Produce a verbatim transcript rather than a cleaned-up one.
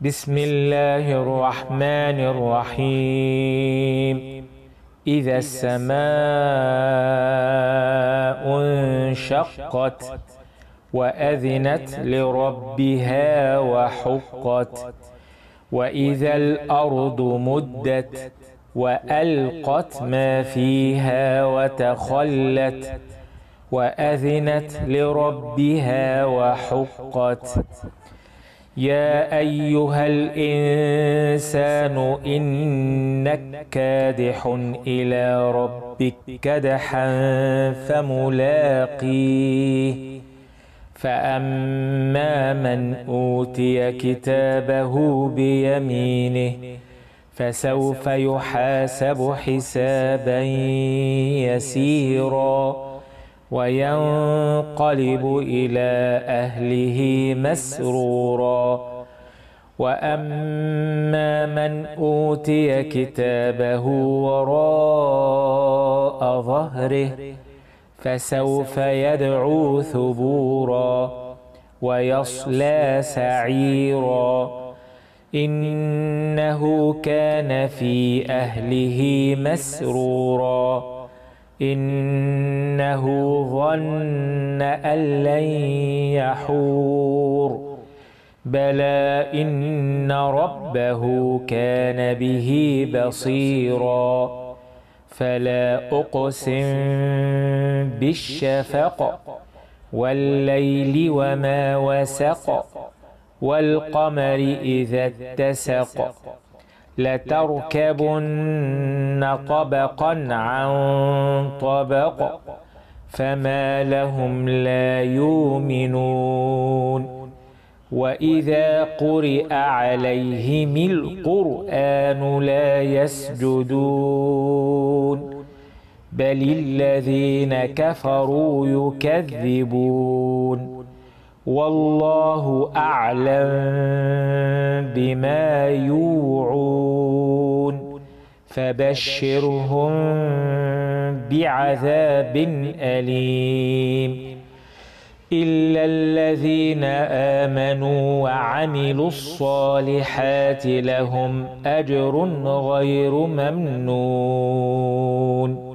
بسم الله الرحمن الرحيم. إذا السماء انشقت وأذنت لربها وحقت، وإذا الأرض مدت وألقت ما فيها وتخلت وأذنت لربها وحقت. يا أيها الإنسان إنك كادح إلى ربك كدحا فملاقيه، فأما من أوتي كتابه بيمينه فسوف يحاسب حسابا يسيرا وينقلب إلى أهله مسرورا. وأما من أوتي كتابه وراء ظهره فسوف يدعو ثبورا ويصلى سعيرا، إنه كان في أهله مسرورا، إنه ظن أن لن يحور، بلى إن ربه كان به بصيرا. فلا أقسم بالشفق والليل وما وسق، والقمر إذا اتسق، لتركبن طبقا عن طبق، فما لهم لا يؤمنون. وإذا قرئ عليهم القرآن لا يسجدون، بل الذين كفروا يكذبون. والله أعلم بما يوعون، فبشرهم بعذاب أليم، إلا الذين آمنوا وعملوا الصالحات لهم أجر غير ممنون.